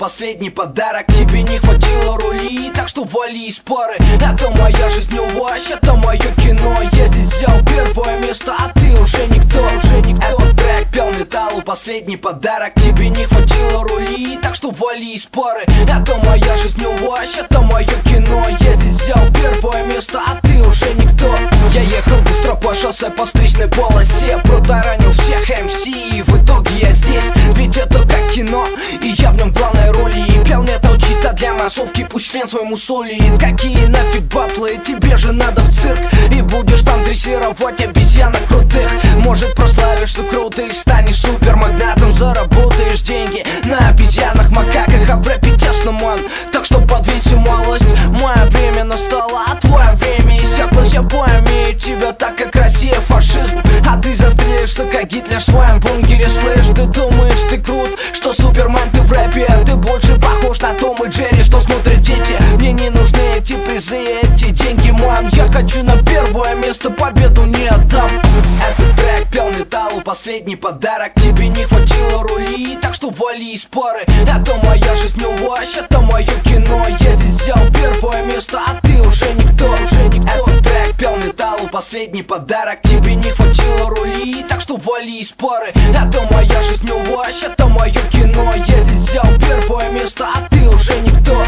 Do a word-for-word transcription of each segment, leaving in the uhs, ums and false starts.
последний подарок. Тебе не хватило рули, так что вали из пары. Это моя жизнь, уваж, это мое кино. Я здесь взял первое место, а ты уже никто, уже никто. Этот трек пел металлу, последний подарок. Тебе не хватило рули, так что вали из пары. Это моя жизнь, уваж, это мое кино. Я здесь взял первое место, а ты уже никто. Я ехал быстро по шоссе по встречной полосе, протаранил всех эм си, и в итоге я здесь. Ведь это как кино, и я в нем главной роли. И пел металл чисто для массовки, пусть член своему солит. Какие нафиг батлы, тебе же надо в цирк. И будешь там дрессировать обезьянок крутых. Может прославишься круто и станешь супермагнатом. Заработаешь деньги на обезьянах, макаках, а в рэпе тесно, ман. Так что подвинься малость, мое время настало, а твое время иссякло. Я поимею тебя так, как Россия фашизм, а ты застрелишься, как Гитлер в своем бункере. Слышь, ты думаешь, ты крут, что супермен ты в рэпе. Ты больше похож на Том и Джерри, что смотрят дети. Мне не нужны эти призы, эти деньги, ман. Я хочу на первое место, победу не отдам. Этот трек пел металлу, последний подарок. Тебе не хватило рули, так что вали из пары. Это моя жизнь, уваж, это мое кино. Я здесь взял первое место, а ты уже никто, уже никто. Этот трек пел металлу, последний подарок. Тебе не хватило рули, так что вали из пары. Это моя жизнь, уваж, это мое кино. Я здесь взял первое место, а ты уже никто.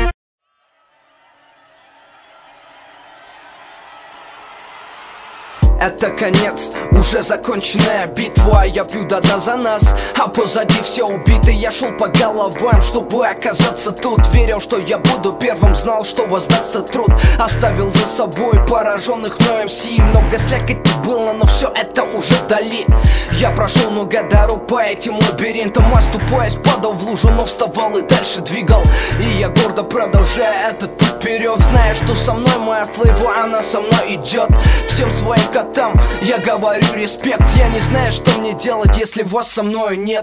Это конец, уже законченная битва. Я пью до дна за нас, а позади все убиты. Я шел по головам, чтобы оказаться тут. Верил, что я буду первым, знал, что воздастся труд. Оставил за собой пораженных мной эм си. Много слякоти было, но все это уже вдали. Я прошел много дорог по этим лабиринтам. Оступаясь, падал в лужу, но вставал и дальше двигал. И я гордо продолжаю этот путь вперед, зная, что со мной моя флейва, она со мной идет. Всем своим котам я говорю респект. Я не знаю, что мне делать, если вас со мною нет.